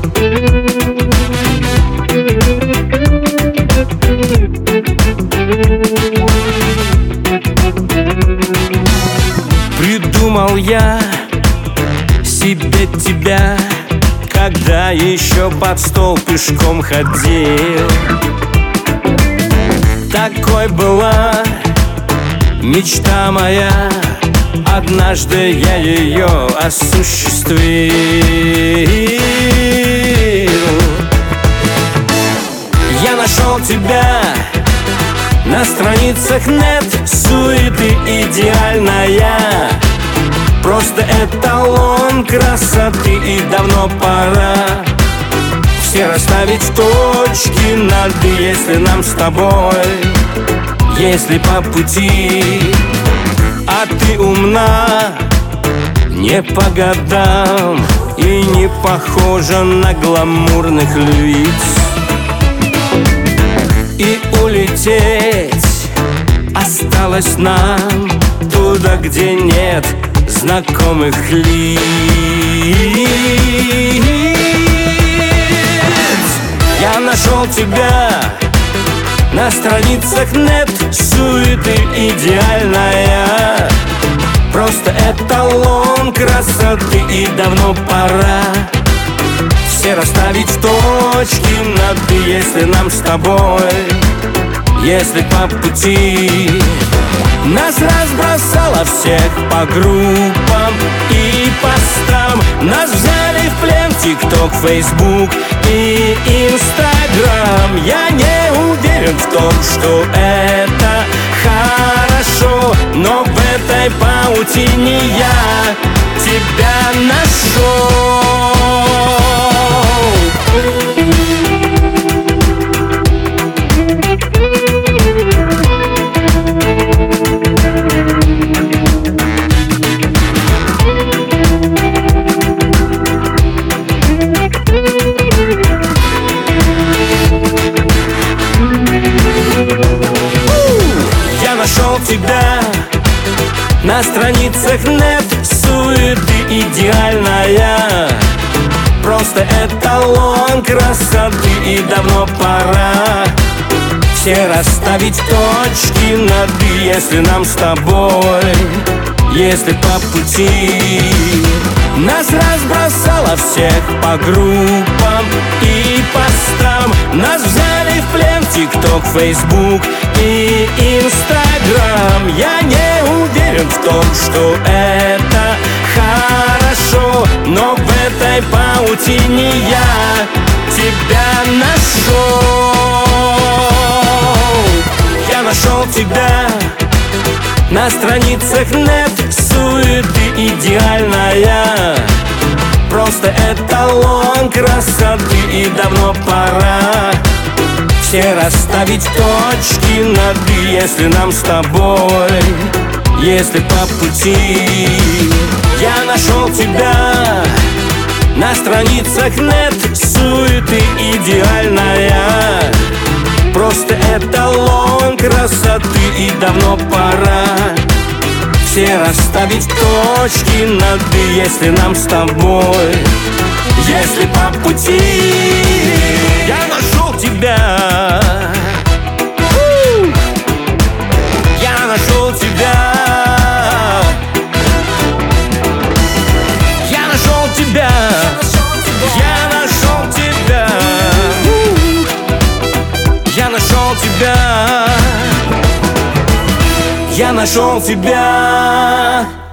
Придумал я себе тебя, когда еще под стол пешком ходил. Такой была мечта моя, однажды я ее осуществил. Я нашел тебя на страницах нет, суеты идеальная, просто эталон красоты, и давно пора все расставить точки над «и», если нам с тобой, если по пути. А ты умна, не по годам и не похожа на гламурных львиц. И улететь осталось нам туда, где нет знакомых лиц. Я нашел тебя на страницах нет, суеты идеальная, просто эталон красоты, и давно пора все расставить точки над «и», если нам с тобой, если по пути. Нас разбросало всех по группам и постам, нас взяли в плен ТикТок, Фейсбук и Инстаграм. Я не уверен в том, что это хорошо, но в этой паутине я тебя нашел. Я нашел тебя на страницах нет, суеты идеальная, просто эталон красоты, и давно пора все расставить точки над «и», если нам с тобой, если по пути. Нас разбросало всех по группам и постам, нас взяли в плен ТикТок, Фейсбук и Инстаграм. Я не уверен в том, что это хорошо, но в этой паутине я тебя нашел. Я нашел тебя на страницах нет, суеты идеальная, просто эталон красоты, и давно пора все расставить точки над «и», если нам с тобой, если по пути. Я нашел тебя на страницах нет, суеты идеальная, просто эталон красоты, и давно пора все расставить точки над «и», если нам с тобой, если по пути. Я нашел тебя, я нашел тебя, я нашел тебя, я нашел тебя, я нашел тебя, я нашел тебя.